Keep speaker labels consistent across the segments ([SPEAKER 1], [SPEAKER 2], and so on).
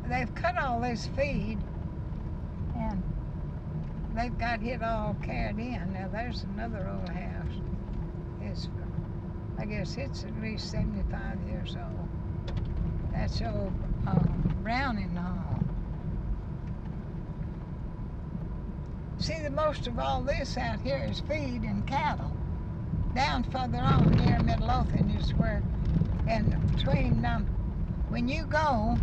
[SPEAKER 1] they've cut all this feed, and they've got it all carried in. Now there's another old house. I guess it's at least 75 years old. That's old Browning Hall. See, the most of all this out here is feed and cattle. Down further on near Midlothian is where, and between, when you go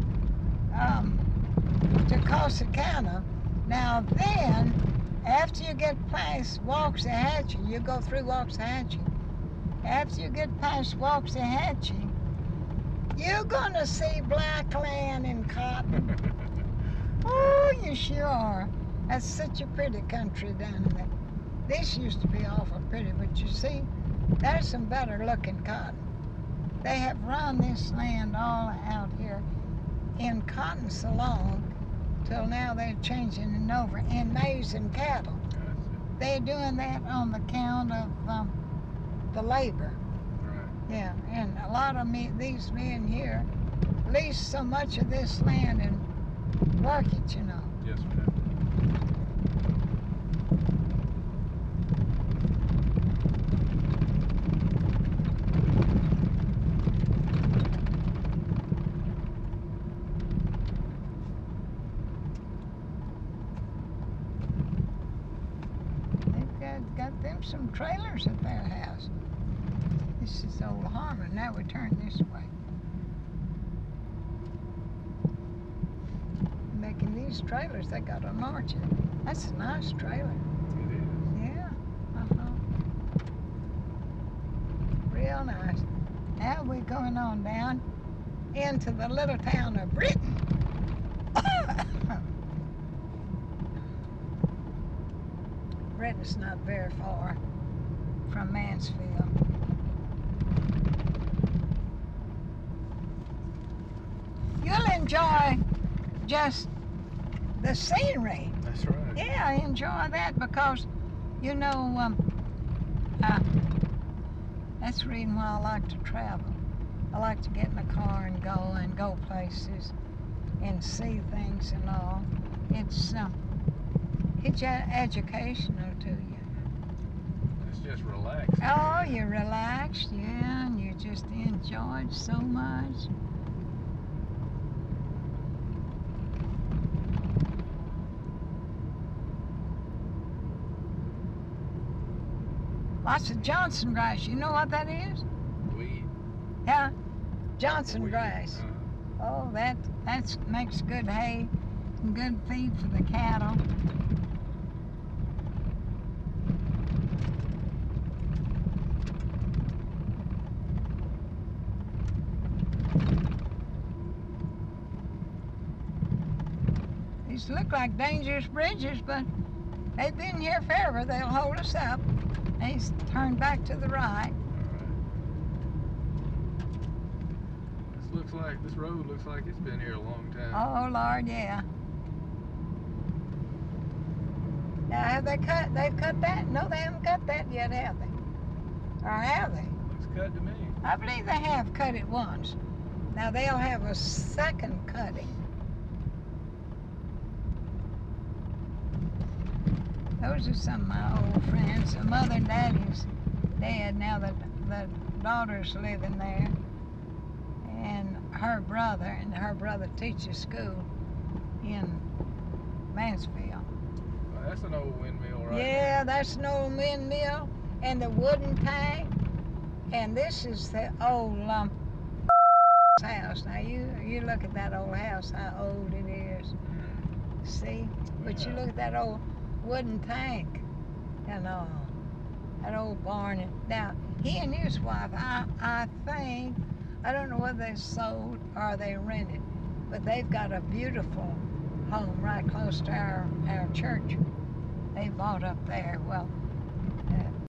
[SPEAKER 1] to Corsicana, now then, after you get past Waxahachie, you go through Waxahachie. After you get past Waxahachie, you're gonna see black land and cotton. Oh, you sure are. That's such a pretty country down there. This used to be awful pretty, but you see, there's some better looking cotton. They have run this land all out here in cotton so long, till now they're changing it over in maize and cattle. They're doing that on the count of the labor.
[SPEAKER 2] Right.
[SPEAKER 1] Yeah, and a lot of these men here lease so much of this land and work it, you know.
[SPEAKER 2] Yes, ma'am.
[SPEAKER 1] They've got them some trailers at their house. This is Old Harmon. Now we turn this way. Making these trailers, they got an arch in it. That's a nice trailer.
[SPEAKER 2] It is.
[SPEAKER 1] Yeah. Real nice. Now we're going on down into the little town of Britain. Britain's not very far from Mansfield. You'll enjoy just the scenery.
[SPEAKER 2] That's right.
[SPEAKER 1] Yeah, I enjoy that because, you know, that's the reason why I like to travel. I like to get in a car and go places and see things and all. It's educational to you.
[SPEAKER 2] It's just relaxing.
[SPEAKER 1] Oh, you're relaxed, yeah, and you just enjoy it so much. Lots of Johnson grass. You know what that is?
[SPEAKER 2] Weed.
[SPEAKER 1] Yeah, Johnson
[SPEAKER 2] Weed.
[SPEAKER 1] grass. Oh, that makes good hay and good feed for the cattle. These look like dangerous bridges, but they've been here forever. They'll hold us up. He's turned back to the right.
[SPEAKER 2] This road looks like it's been here a long time.
[SPEAKER 1] Oh, Lord, yeah. Now, have they cut? They've cut that? No, they haven't cut that yet, have they? Or have they?
[SPEAKER 2] Looks cut to me.
[SPEAKER 1] I believe they have cut it once. Now they'll have a second cutting. Those are some of my old friends. The mother and daddy's dead. Now the daughter's living there. And her brother teaches school in Mansfield.
[SPEAKER 2] Well, that's an old windmill right
[SPEAKER 1] Yeah, that's an old windmill and the wooden tank. And this is the old house. Now you look at that old house, how old it is. See? But you look at that old wooden tank and that old barn. Now, he and his wife, I think, I don't know whether they sold or they rented, but they've got a beautiful home right close to our church. They bought up there. Well,